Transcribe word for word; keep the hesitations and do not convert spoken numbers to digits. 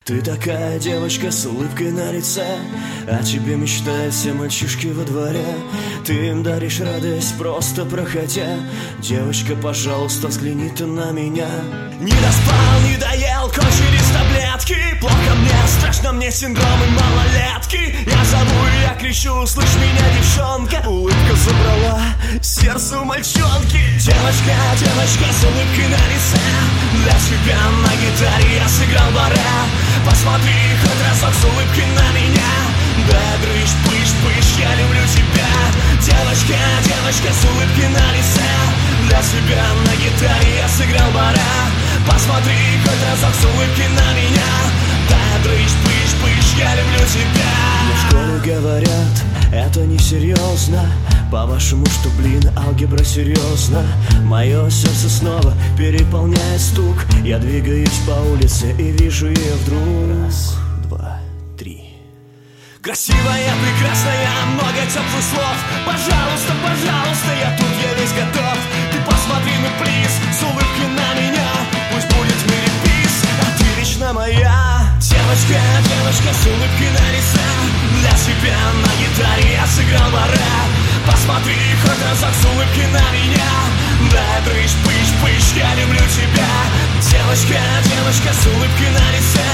Ты такая девочка с улыбкой на лице, о тебе мечтают все мальчишки во дворе. Ты им даришь радость, просто проходя. Девочка, пожалуйста, взгляни ты на меня. Не доспал, не доел, кончились таблетки. Плохо мне, страшно мне, синдромы малолетки. Я зову, я кричу, слышь меня, девчонка. Улыбка забрала сердце у мальчонки. Девочка, девочка с улыбкой на лице, для тебя на гитаре я сыграл баре. Посмотри хоть разок с улыбкой на меня. Да, дрыщ, пыш, пыш, я люблю тебя. Девочка, девочка с улыбкой на лице, для тебя на гитаре я сыграл баре. Посмотри хоть разок с улыбкой на меня. Да, дрыщ, пыш, пыш, я люблю тебя. Мне в школе говорят, это несерьезно. По-вашему, что, блин, алгебра серьезно? Мое сердце снова переполняет стук. Я двигаюсь по улице и вижу ее вдруг. Раз, два, три. Красивая, прекрасная, много теплых слов. Пожалуйста, пожалуйста, я тут, я весь готов. Ты посмотри, ну плиз, с улыбкой на меня. Пусть будет в мире пис, а ты вечно моя. Девочка, девочка с улыбкой на лице, для тебя на гитаре я сыграл баре. Посмотри хоть разок с улыбкой на меня. Да, дрыщ, пыш, пыш, я люблю тебя. Девочка, девочка с улыбкой на лице,